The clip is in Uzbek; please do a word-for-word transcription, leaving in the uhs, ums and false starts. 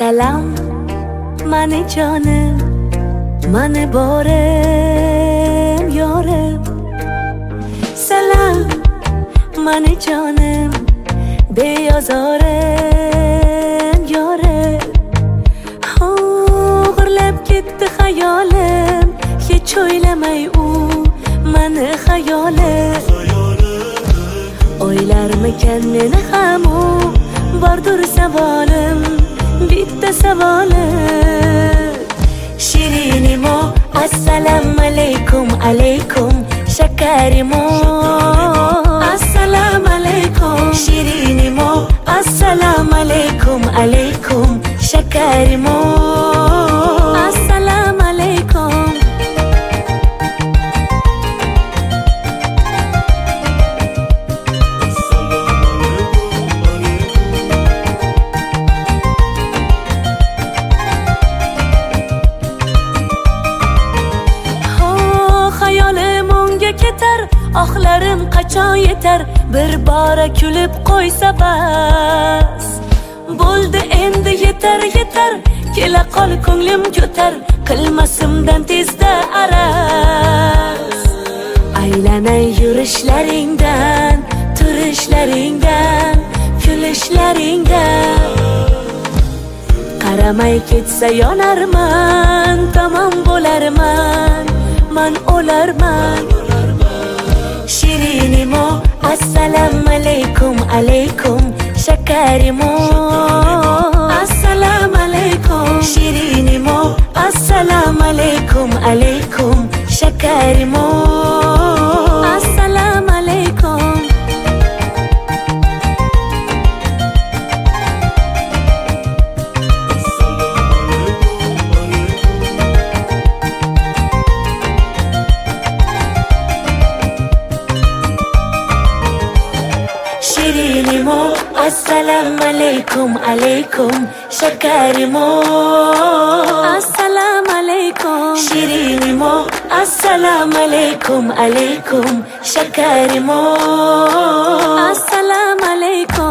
Assalam mani jonim, mani borem yorem. Salam mani jonim, beozorem yorem. G'urlab ketdi xayolim, hech o'ylamay u mani xayolim. O'ylarmikan meni ham u, bordur savolim, bitta savolim. Shirinimo, assalomu alaykum, alaykum, shakarimo, assalomu alaykum. Shirinimo, assalomu alaykum, alaykum, shakarimo, assalomu alaykum. Ketar, oxlarim qachon yetar, bir bora kulib qo'ysa bas. Bo'ldi endi yetar yetar, kela qol ko'nglim ko'tar, qilmasimdan tezda araz. Aylanay yurishlaringdan, turishlaringdan, kulishlaringdan. Qaramay ketsa yonarman, tamom bo'larman, man o'larman. Shirinimo, assalomu alaykum, alaykum, shakarimo, assalomu alaykum. Shirinimo, assalomu alaykum, alaykum, shakarimo, assalomu alaykum. Shirinimo, assalomu alaykum, alaykum, shakarimo, assalomu alaykum. Shirinimo, assalomu alaykum, alaykum, shakarimo, assalomu alaykum.